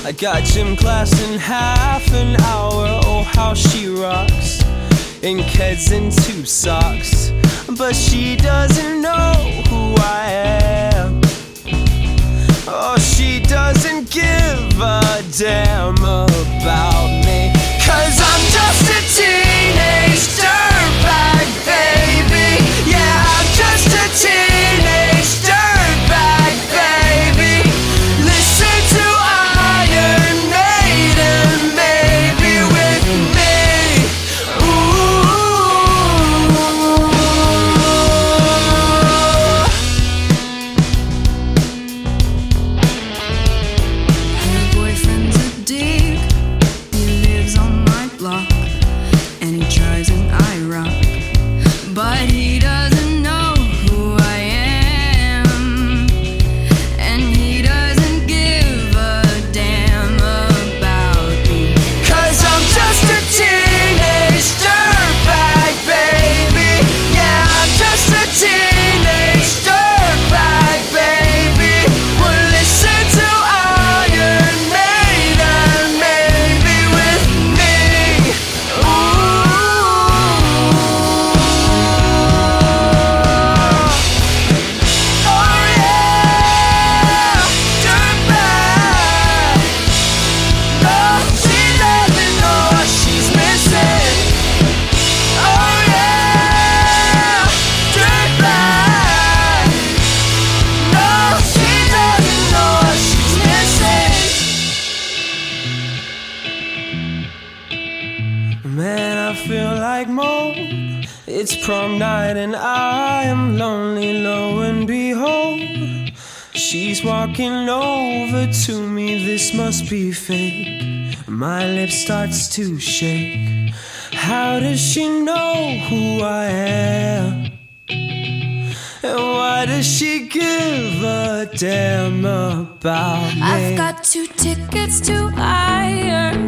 I got gym class in half an hour. Oh, how she rocks in Keds and 2 socks. But she doesn't know who I am. Oh, she doesn't give a damn about me. 'Cause I'm just a teenage dirtbag, baby. Yeah, I'm just a teenage dirtbag, baby. Listen to Iron Maiden, maybe with me. Her boyfriend's a dick. He lives on my block and he tries and I rock, but he doesn't know who I am, and he doesn't give a damn about me. 'Cause I'm just a teenage dirtbag, baby. Yeah, I'm just a teenage dirtbag, baby. Well, listen to Iron Maiden, maybe with me. Oh yeah, dirtbag. No, she doesn't know what she's missing. Oh yeah, dirtbag. No, she doesn't know what she's missing. Man, I feel like mold. It's prom night and I am lonely, lo and behold, she's walking over to me. This must be fake. My lip starts to shake. How does she know who I am? And why does she give a damn about me? I've got 2 tickets to Iron